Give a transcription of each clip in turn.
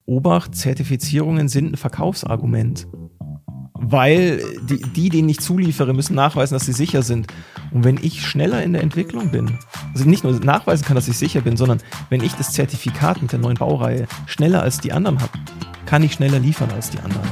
Obacht, Zertifizierungen sind ein Verkaufsargument. Weil denen ich zuliefere, müssen nachweisen, dass sie sicher sind. Und wenn ich schneller in der Entwicklung bin, also nicht nur nachweisen kann, dass ich sicher bin, sondern wenn ich das Zertifikat mit der neuen Baureihe schneller als die anderen habe, kann ich schneller liefern als die anderen.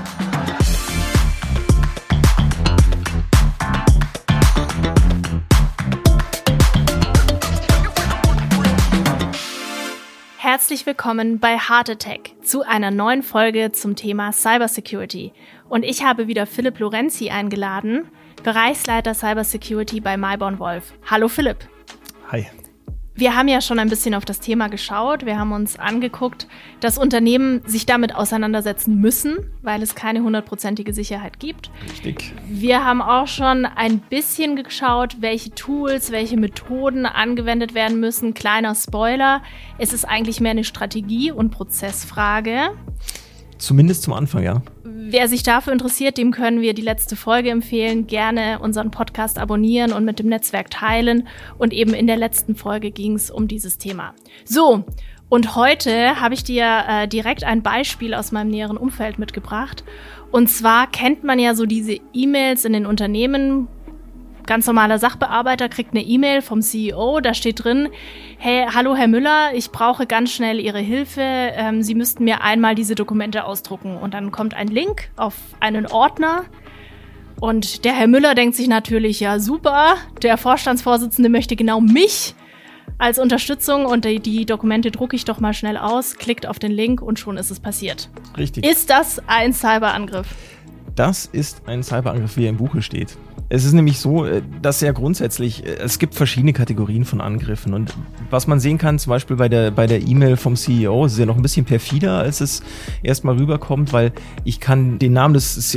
Herzlich willkommen bei Heart Attack zu einer neuen Folge zum Thema Cybersecurity. Und ich habe wieder Philipp Lorenzi eingeladen, Bereichsleiter Cybersecurity bei Mayborn Wolf. Hallo Philipp. Hi. Wir haben ja schon ein bisschen auf das Thema geschaut. Wir haben uns angeguckt, dass Unternehmen sich damit auseinandersetzen müssen, weil es keine 100%ige Sicherheit gibt. Richtig. Wir haben auch schon ein bisschen geschaut, welche Tools, welche Methoden angewendet werden müssen. Kleiner Spoiler, es ist eigentlich mehr eine Strategie- und Prozessfrage. Zumindest zum Anfang, ja. Wer sich dafür interessiert, dem können wir die letzte Folge empfehlen. Gerne unseren Podcast abonnieren und mit dem Netzwerk teilen. Und eben in der letzten Folge ging es um dieses Thema. So, und heute habe ich dir direkt ein Beispiel aus meinem näheren Umfeld mitgebracht. Und zwar kennt man ja so diese E-Mails in den Unternehmen. Ganz normaler Sachbearbeiter kriegt eine E-Mail vom CEO, da steht drin: Hey, hallo Herr Müller, ich brauche ganz schnell Ihre Hilfe. Sie müssten mir einmal diese Dokumente ausdrucken. Und dann kommt ein Link auf einen Ordner. Und der Herr Müller denkt sich natürlich, ja super, der Vorstandsvorsitzende möchte genau mich als Unterstützung und die Dokumente drucke ich doch mal schnell aus, klickt auf den Link und schon ist es passiert. Richtig. Ist das ein Cyberangriff? Das ist ein Cyberangriff, wie er im Buche steht. Es ist nämlich so, dass ja grundsätzlich, es gibt verschiedene Kategorien von Angriffen. Und was man sehen kann, zum Beispiel bei der E-Mail vom CEO, ist ja noch ein bisschen perfider, als es erstmal rüberkommt, weil ich kann den Namen des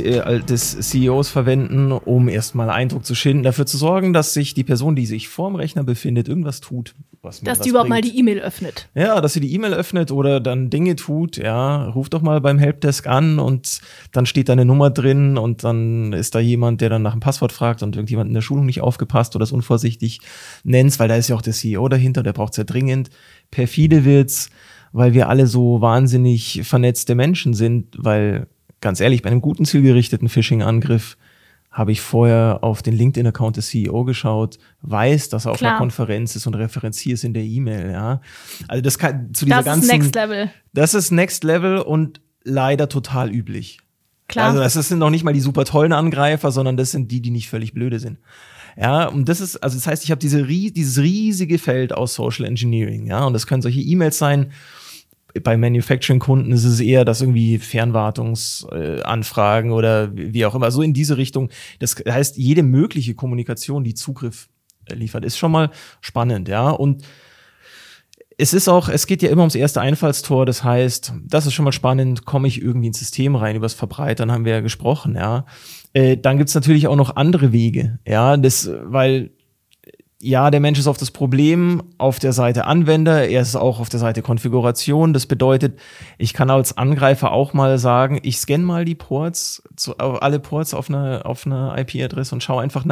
CEOs verwenden, um erstmal Eindruck zu schinden, dafür zu sorgen, dass sich die Person, die sich vorm Rechner befindet, irgendwas tut. Dass die überhaupt mal die E-Mail öffnet. Ja, dass sie die E-Mail öffnet oder dann Dinge tut. Ja, ruf doch mal beim Helpdesk an und dann steht da eine Nummer drin und dann ist da jemand, der dann nach dem Passwort fragt und irgendjemand in der Schulung nicht aufgepasst oder es unvorsichtig nennt, weil da ist ja auch der CEO dahinter, der braucht es ja dringend. Perfide wird's, weil wir alle so wahnsinnig vernetzte Menschen sind, weil, ganz ehrlich, bei einem guten zielgerichteten Phishing-Angriff habe ich vorher auf den LinkedIn-Account des CEO geschaut, weiß, dass er auf einer Konferenz ist und referenziert es in der E-Mail, ja. Also das kann zu dieser ganzen. Das ist Next Level. Das ist Next Level und leider total üblich. Klar. Also das sind noch nicht mal die super tollen Angreifer, sondern das sind die nicht völlig blöde sind. Ja, und das ist, also das heißt, ich habe dieses riesige Feld aus Social Engineering, ja, und das können solche E-Mails sein. Bei Manufacturing-Kunden ist es eher, dass irgendwie Fernwartungsanfragen oder wie auch immer, so in diese Richtung. Das heißt, jede mögliche Kommunikation, die Zugriff liefert, ist schon mal spannend, ja. Und es geht ja immer ums erste Einfallstor. Das heißt, das ist schon mal spannend, komme ich irgendwie ins System rein, übers Verbreitern haben wir ja gesprochen, ja. Dann gibt's natürlich auch noch andere Wege, ja, weil ja, der Mensch ist auf das Problem auf der Seite Anwender, er ist auch auf der Seite Konfiguration. Das bedeutet, ich kann als Angreifer auch mal sagen, ich scanne mal die Ports, alle Ports auf einer IP-Adresse und schaue einfach,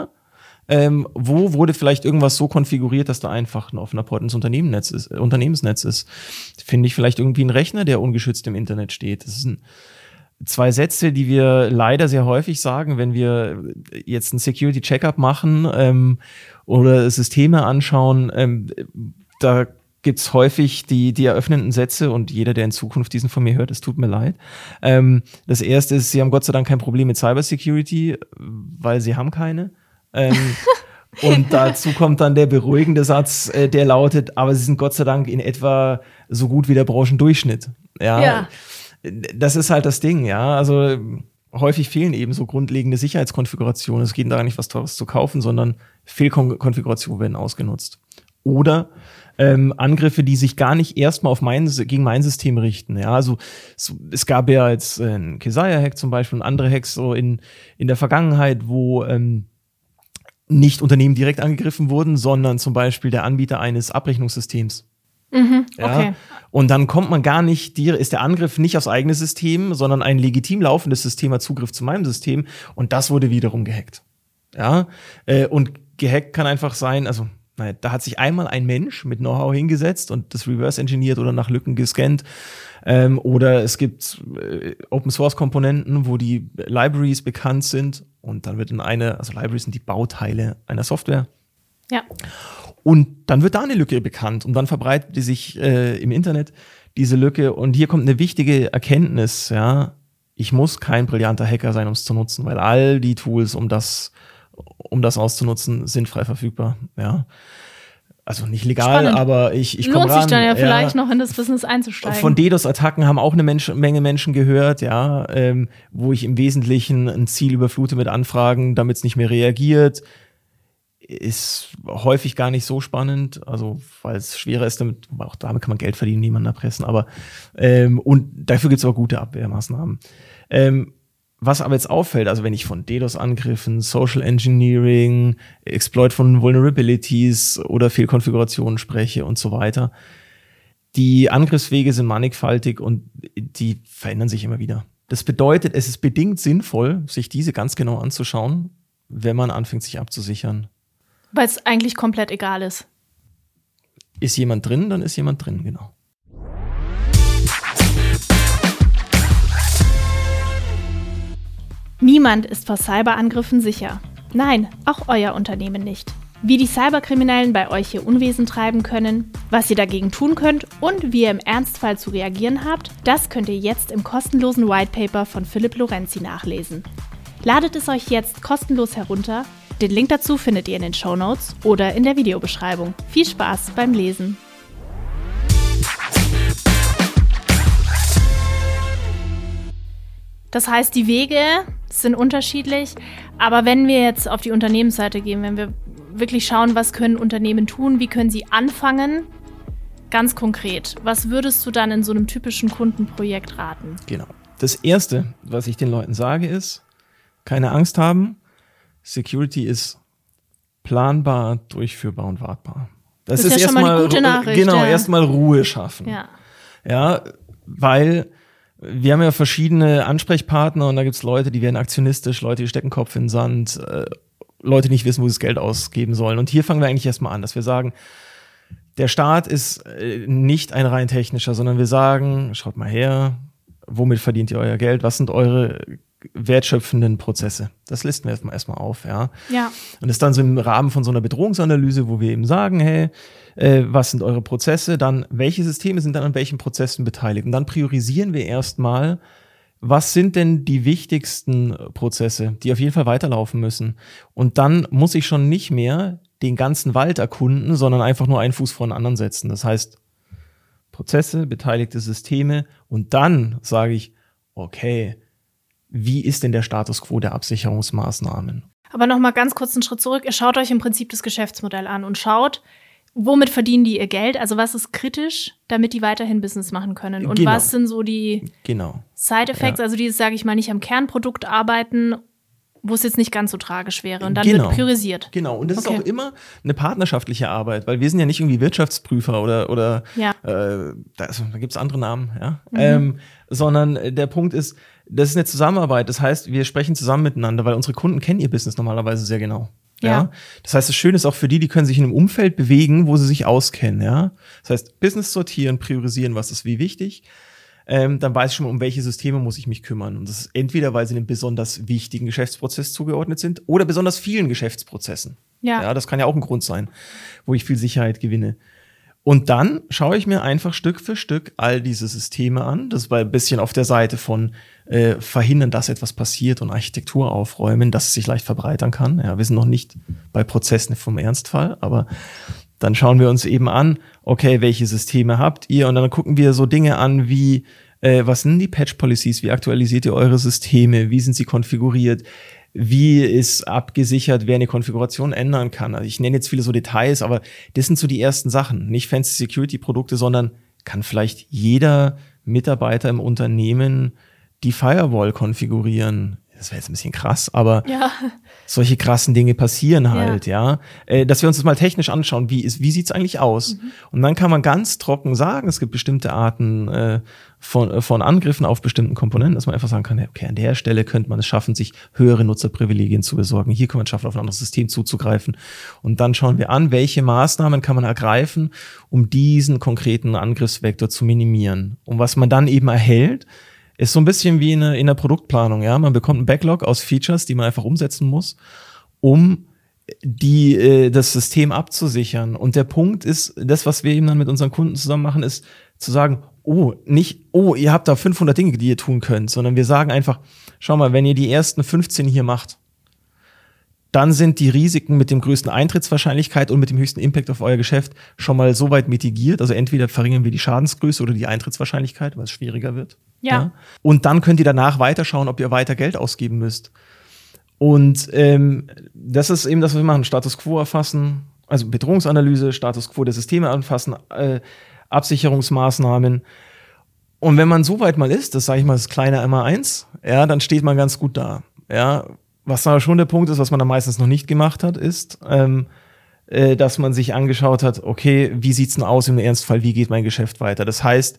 wo wurde vielleicht irgendwas so konfiguriert, dass da einfach ein offener Port ins Unternehmensnetz ist. Finde ich vielleicht irgendwie einen Rechner, der ungeschützt im Internet steht. Das sind zwei Sätze, die wir leider sehr häufig sagen, wenn wir jetzt einen Security-Checkup machen oder Systeme anschauen. Da gibt's häufig die eröffnenden Sätze und jeder, der in Zukunft diesen von mir hört, es tut mir leid. Das erste ist, sie haben Gott sei Dank kein Problem mit Cybersecurity, weil sie haben keine. Und dazu kommt dann der beruhigende Satz, der lautet, aber sie sind Gott sei Dank in etwa so gut wie der Branchendurchschnitt. Ja. Das ist halt das Ding, ja. Also häufig fehlen eben so grundlegende Sicherheitskonfigurationen. Es geht da nicht, was Teures zu kaufen, sondern Fehlkonfigurationen werden ausgenutzt. Oder Angriffe, die sich gar nicht erstmal gegen mein System richten. Ja, also es gab ja jetzt einen Kesaia-Hack zum Beispiel und andere Hacks so in der Vergangenheit, wo nicht Unternehmen direkt angegriffen wurden, sondern zum Beispiel der Anbieter eines Abrechnungssystems. Okay. Ja? Und dann kommt man gar nicht, ist der Angriff nicht aufs eigene System, sondern ein legitim laufendes System hat Zugriff zu meinem System und das wurde wiederum gehackt. Ja, und gehackt kann einfach sein, also Nein, da hat sich einmal ein Mensch mit Know-how hingesetzt und das reverse engineert oder nach Lücken gescannt. Oder es gibt Open-Source-Komponenten, wo die Libraries bekannt sind und dann wird Libraries sind die Bauteile einer Software. Ja. Und dann wird da eine Lücke bekannt und dann verbreitet die sich im Internet diese Lücke. Und hier kommt eine wichtige Erkenntnis, ja. Ich muss kein brillanter Hacker sein, um es zu nutzen, weil all die Tools, um das auszunutzen, sind frei verfügbar, ja. Also nicht legal, spannend. Aber ich komme ran. Lohnt sich dann ja vielleicht noch in das Business einzusteigen. Von DDoS-Attacken haben auch eine Menge Menschen gehört, ja, wo ich im Wesentlichen ein Ziel überflute mit Anfragen, damit es nicht mehr reagiert. Ist häufig gar nicht so spannend, also weil es schwerer ist, auch damit kann man Geld verdienen, niemanden erpressen, aber und dafür gibt es aber gute Abwehrmaßnahmen. Was aber jetzt auffällt, also wenn ich von DDoS-Angriffen, Social Engineering, Exploit von Vulnerabilities oder Fehlkonfigurationen spreche und so weiter, die Angriffswege sind mannigfaltig und die verändern sich immer wieder. Das bedeutet, es ist bedingt sinnvoll, sich diese ganz genau anzuschauen, wenn man anfängt, sich abzusichern. Weil es eigentlich komplett egal ist. Ist jemand drin, dann ist jemand drin, genau. Niemand ist vor Cyberangriffen sicher. Nein, auch euer Unternehmen nicht. Wie die Cyberkriminellen bei euch ihr Unwesen treiben können, was ihr dagegen tun könnt und wie ihr im Ernstfall zu reagieren habt, das könnt ihr jetzt im kostenlosen Whitepaper von Philipp Lorenzi nachlesen. Ladet es euch jetzt kostenlos herunter. Den Link dazu findet ihr in den Shownotes oder in der Videobeschreibung. Viel Spaß beim Lesen! Das heißt, die Wege sind unterschiedlich, aber wenn wir jetzt auf die Unternehmensseite gehen, wenn wir wirklich schauen, was können Unternehmen tun, wie können sie anfangen, ganz konkret, was würdest du dann in so einem typischen Kundenprojekt raten? Genau. Das Erste, was ich den Leuten sage, ist, keine Angst haben, Security ist planbar, durchführbar und wartbar. Das ist ja schon mal eine gute Nachricht. Genau, ja. Erstmal Ruhe schaffen. Ja, weil wir haben ja verschiedene Ansprechpartner und da gibt es Leute, die werden aktionistisch, Leute, die stecken Kopf in den Sand, Leute, die nicht wissen, wo sie das Geld ausgeben sollen. Und hier fangen wir eigentlich erstmal an, dass wir sagen, der Staat ist nicht ein rein technischer, sondern wir sagen, schaut mal her, womit verdient ihr euer Geld? Was sind eure wertschöpfenden Prozesse? Das listen wir erstmal auf, ja. Und das ist dann so im Rahmen von so einer Bedrohungsanalyse, wo wir eben sagen, hey, was sind eure Prozesse? Dann, welche Systeme sind dann an welchen Prozessen beteiligt? Und dann priorisieren wir erstmal, was sind denn die wichtigsten Prozesse, die auf jeden Fall weiterlaufen müssen? Und dann muss ich schon nicht mehr den ganzen Wald erkunden, sondern einfach nur einen Fuß vor den anderen setzen. Das heißt, Prozesse, beteiligte Systeme und dann sage ich, okay, wie ist denn der Status quo der Absicherungsmaßnahmen? Aber noch mal ganz kurz einen Schritt zurück. Ihr schaut euch im Prinzip das Geschäftsmodell an und schaut, womit verdienen die ihr Geld? Also was ist kritisch, damit die weiterhin Business machen können? Und was sind so die Side-Effects, also die, sage ich mal, nicht am Kernprodukt arbeiten, wo es jetzt nicht ganz so tragisch wäre. Und dann wird priorisiert. Genau, und das ist auch immer eine partnerschaftliche Arbeit, weil wir sind ja nicht irgendwie Wirtschaftsprüfer oder da gibt es andere Namen, ja. Sondern der Punkt ist, das ist eine Zusammenarbeit. Das heißt, wir sprechen zusammen miteinander, weil unsere Kunden kennen ihr Business normalerweise sehr genau. Ja. Das heißt, das Schöne ist auch für die können sich in einem Umfeld bewegen, wo sie sich auskennen, ja. Das heißt, Business sortieren, priorisieren, was ist wie wichtig. Dann weiß ich schon mal, um welche Systeme muss ich mich kümmern. Und das ist entweder, weil sie einem besonders wichtigen Geschäftsprozess zugeordnet sind oder besonders vielen Geschäftsprozessen. Ja, das kann ja auch ein Grund sein, wo ich viel Sicherheit gewinne. Und dann schaue ich mir einfach Stück für Stück all diese Systeme an. Das war ein bisschen auf der Seite von verhindern, dass etwas passiert und Architektur aufräumen, dass es sich leicht verbreitern kann. Ja, wir sind noch nicht bei Prozessen vom Ernstfall, aber dann schauen wir uns eben an, okay, welche Systeme habt ihr? Und dann gucken wir so Dinge an wie, was sind die Patch-Policies? Wie aktualisiert ihr eure Systeme? Wie sind sie konfiguriert? Wie ist abgesichert, wer eine Konfiguration ändern kann? Also ich nenne jetzt viele so Details, aber das sind so die ersten Sachen. Nicht fancy Security-Produkte, sondern kann vielleicht jeder Mitarbeiter im Unternehmen die Firewall konfigurieren? das wäre jetzt ein bisschen krass, aber solche krassen Dinge passieren halt, dass wir uns das mal technisch anschauen, wie sieht's eigentlich aus? Und dann kann man ganz trocken sagen, es gibt bestimmte Arten von Angriffen auf bestimmten Komponenten, dass man einfach sagen kann, okay, an der Stelle könnte man es schaffen, sich höhere Nutzerprivilegien zu besorgen. Hier kann man es schaffen, auf ein anderes System zuzugreifen. Und dann schauen wir an, welche Maßnahmen kann man ergreifen, um diesen konkreten Angriffsvektor zu minimieren. Und was man dann eben erhält, ist so ein bisschen wie in der Produktplanung. Ja, man bekommt einen Backlog aus Features, die man einfach umsetzen muss, um das System abzusichern. Und der Punkt ist, das, was wir eben dann mit unseren Kunden zusammen machen, ist zu sagen, ihr habt da 500 Dinge, die ihr tun könnt, sondern wir sagen einfach, schau mal, wenn ihr die ersten 15 hier macht, dann sind die Risiken mit dem größten Eintrittswahrscheinlichkeit und mit dem höchsten Impact auf euer Geschäft schon mal so weit mitigiert. Also entweder verringern wir die Schadensgröße oder die Eintrittswahrscheinlichkeit, weil es schwieriger wird. Ja. Und dann könnt ihr danach weiterschauen, ob ihr weiter Geld ausgeben müsst. Und das ist eben das, was wir machen. Status Quo erfassen, also Bedrohungsanalyse, Status Quo der Systeme anfassen, Absicherungsmaßnahmen. Und wenn man so weit mal ist, das sage ich mal, das kleine MA1, dann steht man ganz gut da. Ja, was aber schon der Punkt ist, was man dann meistens noch nicht gemacht hat, ist, dass man sich angeschaut hat, okay, wie sieht's denn aus im Ernstfall, wie geht mein Geschäft weiter? Das heißt,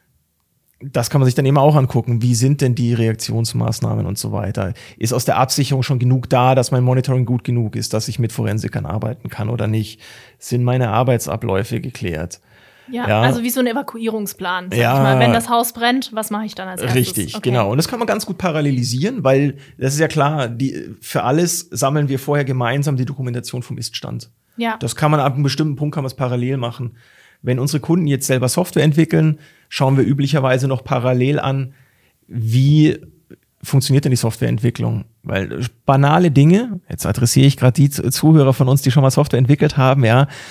das kann man sich dann eben auch angucken. Wie sind denn die Reaktionsmaßnahmen und so weiter? Ist aus der Absicherung schon genug da, dass mein Monitoring gut genug ist, dass ich mit Forensikern arbeiten kann oder nicht? Sind meine Arbeitsabläufe geklärt? Ja, also wie so ein Evakuierungsplan. Sag ich mal. Wenn das Haus brennt, was mache ich dann als erstes? Richtig, genau. Und das kann man ganz gut parallelisieren, weil das ist ja klar, für alles sammeln wir vorher gemeinsam die Dokumentation vom Ist-Stand. Ja. Das kann man ab einem bestimmten Punkt kann man es parallel machen. Wenn unsere Kunden jetzt selber Software entwickeln, schauen wir üblicherweise noch parallel an, wie funktioniert denn die Softwareentwicklung? Weil banale Dinge, jetzt adressiere ich gerade die Zuhörer von uns, die schon mal Software entwickelt haben,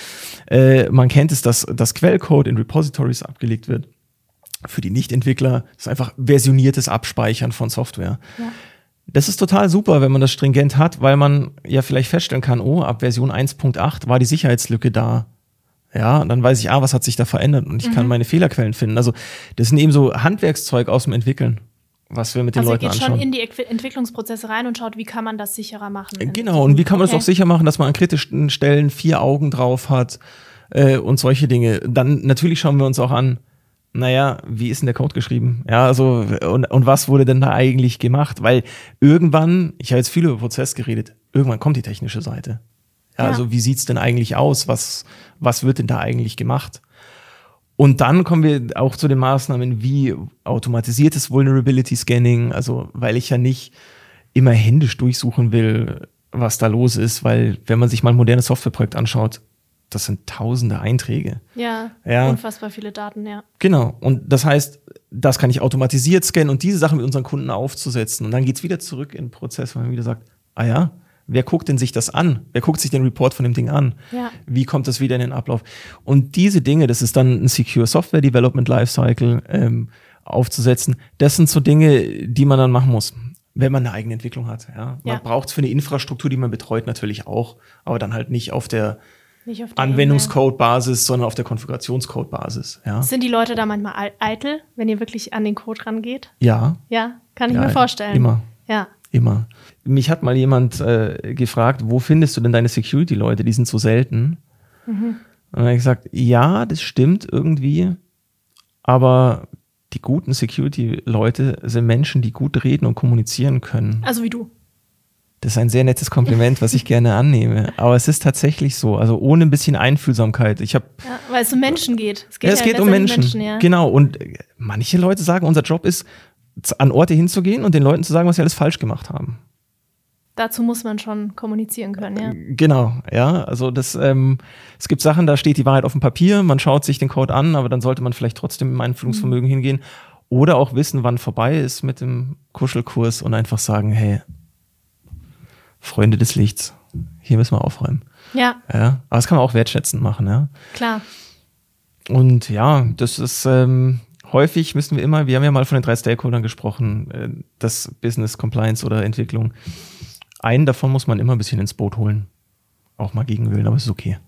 man kennt es, dass das Quellcode in Repositories abgelegt wird. Für die Nicht-Entwickler ist einfach versioniertes Abspeichern von Software. Ja. Das ist total super, wenn man das stringent hat, weil man ja vielleicht feststellen kann, ab Version 1.8 war die Sicherheitslücke da. Ja, und dann weiß ich, was hat sich da verändert und ich kann meine Fehlerquellen finden. Also das sind eben so Handwerkszeug aus dem Entwickeln, was wir mit den Leuten anschauen. Also ihr geht schon in die Entwicklungsprozesse rein und schaut, wie kann man das sicherer machen. Genau, und wie kann man das auch sicher machen, dass man an kritischen Stellen 4 Augen drauf hat und solche Dinge. Dann natürlich schauen wir uns auch an, wie ist denn der Code geschrieben? Ja, also und was wurde denn da eigentlich gemacht? Weil irgendwann, ich habe jetzt viel über Prozess geredet, irgendwann kommt die technische Seite. Ja. Also wie sieht's denn eigentlich aus? Was wird denn da eigentlich gemacht? Und dann kommen wir auch zu den Maßnahmen wie automatisiertes Vulnerability Scanning, also weil ich ja nicht immer händisch durchsuchen will, was da los ist, weil wenn man sich mal ein modernes Softwareprojekt anschaut, das sind tausende Einträge. Ja, unfassbar viele Daten, ja. Genau, und das heißt, das kann ich automatisiert scannen und diese Sachen mit unseren Kunden aufzusetzen. Und dann geht's wieder zurück in den Prozess, weil man wieder sagt, wer guckt denn sich das an? Wer guckt sich den Report von dem Ding an? Ja. Wie kommt das wieder in den Ablauf? Und diese Dinge, das ist dann ein Secure Software Development Lifecycle aufzusetzen. Das sind so Dinge, die man dann machen muss, wenn man eine eigene Entwicklung hat. Ja. Man braucht es für eine Infrastruktur, die man betreut, natürlich auch, aber dann halt nicht auf der Anwendungscode-Basis, sondern auf der Konfigurationscode-Basis. Ja. Sind die Leute da manchmal eitel, wenn ihr wirklich an den Code rangeht? Ja. Ja, kann ich mir vorstellen. Immer. Ja. Immer. Mich hat mal jemand gefragt, wo findest du denn deine Security-Leute? Die sind so selten. Und dann habe ich gesagt, ja, das stimmt irgendwie, aber die guten Security-Leute sind Menschen, die gut reden und kommunizieren können. Also wie du. Das ist ein sehr nettes Kompliment, was ich gerne annehme. Aber es ist tatsächlich so, also ohne ein bisschen Einfühlsamkeit. Weil es um Menschen geht. Es geht um Menschen. Genau. Und manche Leute sagen, unser Job ist, an Orte hinzugehen und den Leuten zu sagen, was sie alles falsch gemacht haben. Dazu muss man schon kommunizieren können, ja. Genau, ja. Also es gibt Sachen, da steht die Wahrheit auf dem Papier, man schaut sich den Code an, aber dann sollte man vielleicht trotzdem im Einfühlungsvermögen hingehen oder auch wissen, wann vorbei ist mit dem Kuschelkurs und einfach sagen, hey, Freunde des Lichts, hier müssen wir aufräumen. Ja. Aber das kann man auch wertschätzend machen, ja. Klar. Und das ist häufig wir haben ja mal von den 3 Stakeholdern gesprochen, das Business, Compliance oder Entwicklung. Einen davon muss man immer ein bisschen ins Boot holen. Auch mal gegen Willen, aber es ist okay.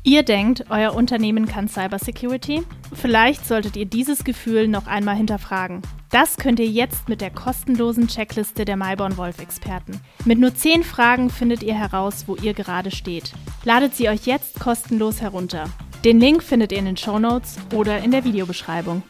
Ihr denkt, euer Unternehmen kann Cybersecurity? Vielleicht solltet ihr dieses Gefühl noch einmal hinterfragen. Das könnt ihr jetzt mit der kostenlosen Checkliste der Mayborn Wolf-Experten. Mit nur 10 Fragen findet ihr heraus, wo ihr gerade steht. Ladet sie euch jetzt kostenlos herunter. Den Link findet ihr in den Shownotes oder in der Videobeschreibung.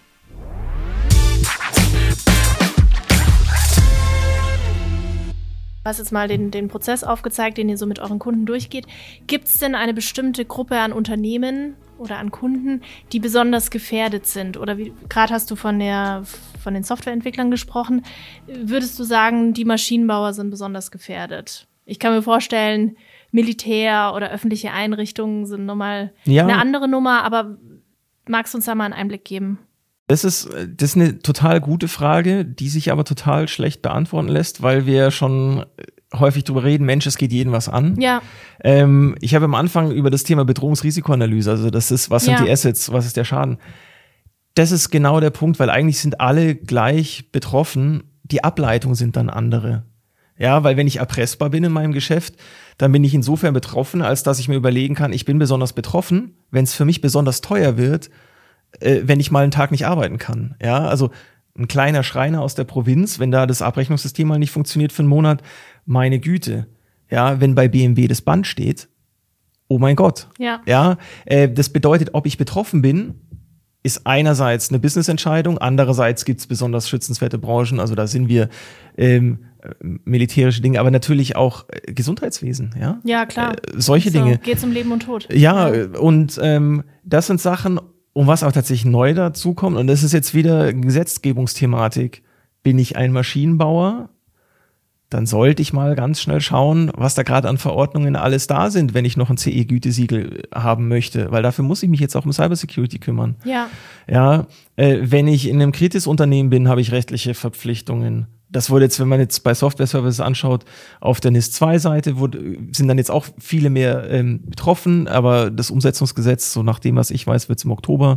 Du hast jetzt mal den Prozess aufgezeigt, den ihr so mit euren Kunden durchgeht. Gibt es denn eine bestimmte Gruppe an Unternehmen oder an Kunden, die besonders gefährdet sind? Oder gerade hast du von den Softwareentwicklern gesprochen. Würdest du sagen, die Maschinenbauer sind besonders gefährdet? Ich kann mir vorstellen, Militär oder öffentliche Einrichtungen sind nochmal eine andere Nummer. Aber magst du uns da mal einen Einblick geben? Das ist eine total gute Frage, die sich aber total schlecht beantworten lässt, weil wir schon häufig drüber reden, Mensch, es geht jeden was an. Ja. Ich habe am Anfang über das Thema Bedrohungsrisikoanalyse, also das ist, was sind die Assets, was ist der Schaden? Das ist genau der Punkt, weil eigentlich sind alle gleich betroffen, die Ableitungen sind dann andere. Ja, weil wenn ich erpressbar bin in meinem Geschäft, dann bin ich insofern betroffen, als dass ich mir überlegen kann, ich bin besonders betroffen, wenn es für mich besonders teuer wird, wenn ich mal einen Tag nicht arbeiten kann. Ja, also ein kleiner Schreiner aus der Provinz, wenn da das Abrechnungssystem mal nicht funktioniert für einen Monat, meine Güte. Ja, wenn bei BMW das Band steht, oh mein Gott. Ja, das bedeutet, ob ich betroffen bin, ist einerseits eine Businessentscheidung, andererseits gibt's besonders schützenswerte Branchen, also da sind wir militärische Dinge, aber natürlich auch Gesundheitswesen, ja? Ja, klar. Solche Dinge. Geht's um Leben und Tod. Ja, und das sind Sachen, und was auch tatsächlich neu dazukommt, und das ist jetzt wieder Gesetzgebungsthematik, bin ich ein Maschinenbauer, dann sollte ich mal ganz schnell schauen, was da gerade an Verordnungen alles da sind, wenn ich noch ein CE-Gütesiegel haben möchte, weil dafür muss ich mich jetzt auch um Cybersecurity kümmern. Ja, wenn ich in einem Kritisunternehmen bin, habe ich rechtliche Verpflichtungen. Das wurde jetzt, wenn man jetzt bei Software-Services anschaut, auf der NIS-2-Seite sind dann jetzt auch viele mehr betroffen, aber das Umsetzungsgesetz, so nach dem, was ich weiß, wird es im Oktober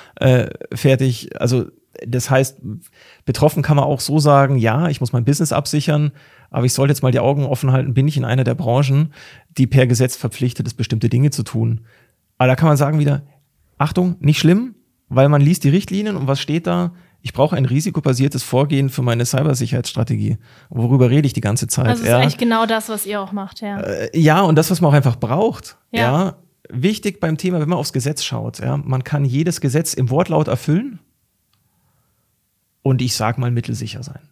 fertig. Also das heißt, betroffen kann man auch so sagen, ja, ich muss mein Business absichern, aber ich sollte jetzt mal die Augen offen halten, bin ich in einer der Branchen, die per Gesetz verpflichtet ist, bestimmte Dinge zu tun. Aber da kann man sagen wieder, Achtung, nicht schlimm, weil man liest die Richtlinien und was steht da? Ich brauche ein risikobasiertes Vorgehen für meine Cybersicherheitsstrategie. Worüber rede ich die ganze Zeit? Also das ist eigentlich genau das, was ihr auch macht, ja. Ja, und das, was man auch einfach braucht. Ja. Wichtig beim Thema, wenn man aufs Gesetz schaut, ja, man kann jedes Gesetz im Wortlaut erfüllen und ich sag mal mittelsicher sein.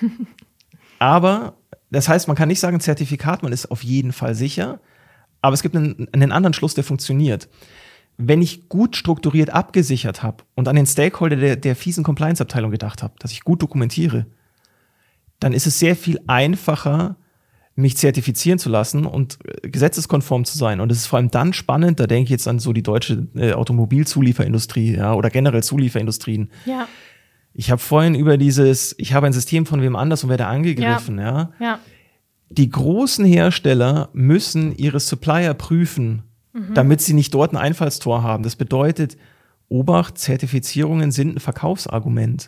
Aber das heißt, man kann nicht sagen Zertifikat, man ist auf jeden Fall sicher, aber es gibt einen anderen Schluss, der funktioniert. Wenn ich gut strukturiert abgesichert habe und an den Stakeholder der fiesen Compliance-Abteilung gedacht habe, dass ich gut dokumentiere, dann ist es sehr viel einfacher, mich zertifizieren zu lassen und gesetzeskonform zu sein. Und es ist vor allem dann spannend, da denke ich jetzt an so die deutsche Automobilzulieferindustrie, ja, oder generell Zulieferindustrien. Ja. Ich habe vorhin über ich habe ein System von wem anders und werde angegriffen. Ja. Die großen Hersteller müssen ihre Supplier prüfen, damit sie nicht dort ein Einfallstor haben. Das bedeutet, Obacht, Zertifizierungen sind ein Verkaufsargument.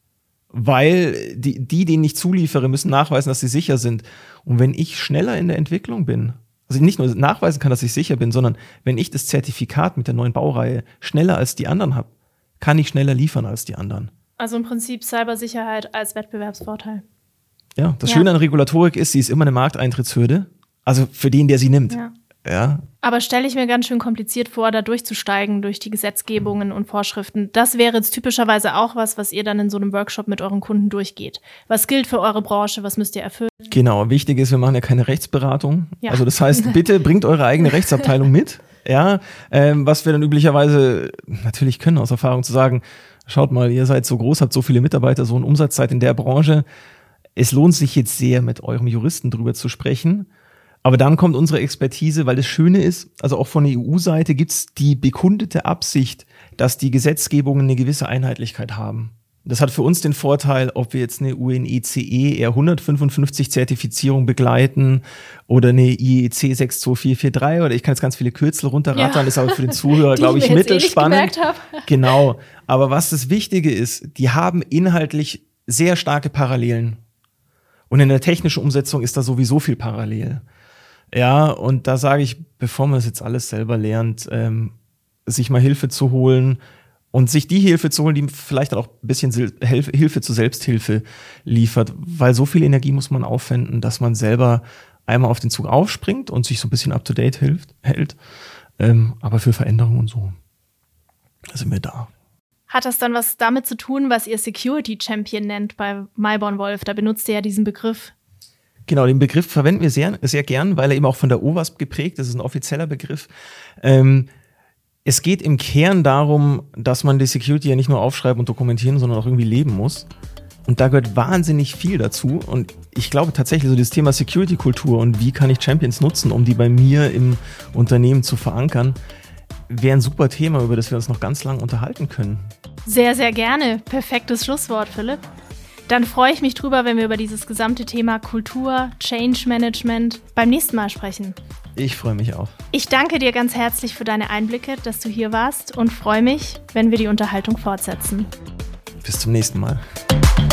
Weil denen ich zuliefere, müssen nachweisen, dass sie sicher sind. Und wenn ich schneller in der Entwicklung bin, also nicht nur nachweisen kann, dass ich sicher bin, sondern wenn ich das Zertifikat mit der neuen Baureihe schneller als die anderen habe, kann ich schneller liefern als die anderen. Also im Prinzip Cybersicherheit als Wettbewerbsvorteil. Ja, das Schöne an Regulatorik ist, sie ist immer eine Markteintrittshürde. Also für den, der sie nimmt. Ja. Aber stelle ich mir ganz schön kompliziert vor, da durchzusteigen durch die Gesetzgebungen und Vorschriften. Das wäre jetzt typischerweise auch was ihr dann in so einem Workshop mit euren Kunden durchgeht. Was gilt für eure Branche? Was müsst ihr erfüllen? Genau, wichtig ist, wir machen ja keine Rechtsberatung. Ja. Also das heißt, bitte bringt eure eigene Rechtsabteilung mit. Ja, was wir dann üblicherweise natürlich können, aus Erfahrung zu sagen, schaut mal, ihr seid so groß, habt so viele Mitarbeiter, so eine Umsatzzeit in der Branche. Es lohnt sich jetzt sehr, mit eurem Juristen drüber zu sprechen. Aber dann kommt unsere Expertise, weil das Schöne ist, also auch von der EU-Seite gibt's die bekundete Absicht, dass die Gesetzgebungen eine gewisse Einheitlichkeit haben. Das hat für uns den Vorteil, ob wir jetzt eine UNECE R155-Zertifizierung begleiten oder eine IEC 62443 oder ich kann jetzt ganz viele Kürzel runterrattern, ist aber für den Zuhörer, glaube ich, mittelspannend. Genau. Aber was das Wichtige ist, die haben inhaltlich sehr starke Parallelen. Und in der technischen Umsetzung ist da sowieso viel parallel. Ja, und da sage ich, bevor man das jetzt alles selber lernt, sich mal Hilfe zu holen und sich die Hilfe zu holen, die vielleicht auch ein bisschen Hilfe zur Selbsthilfe liefert, weil so viel Energie muss man aufwenden, dass man selber einmal auf den Zug aufspringt und sich so ein bisschen up-to-date hält. Aber für Veränderungen und so, da sind wir da. Hat das dann was damit zu tun, was ihr Security Champion nennt bei Myborn Wolf? Da benutzt ihr ja diesen Begriff. Genau, den Begriff verwenden wir sehr, sehr gern, weil er eben auch von der OWASP geprägt ist. Das ist ein offizieller Begriff. Es geht im Kern darum, dass man die Security ja nicht nur aufschreiben und dokumentieren, sondern auch irgendwie leben muss. Und da gehört wahnsinnig viel dazu. Und ich glaube tatsächlich, so das Thema Security-Kultur und wie kann ich Champions nutzen, um die bei mir im Unternehmen zu verankern, wäre ein super Thema, über das wir uns noch ganz lang unterhalten können. Sehr, sehr gerne. Perfektes Schlusswort, Philipp. Dann freue ich mich drüber, wenn wir über dieses gesamte Thema Kultur, Change Management beim nächsten Mal sprechen. Ich freue mich auch. Ich danke dir ganz herzlich für deine Einblicke, dass du hier warst und freue mich, wenn wir die Unterhaltung fortsetzen. Bis zum nächsten Mal.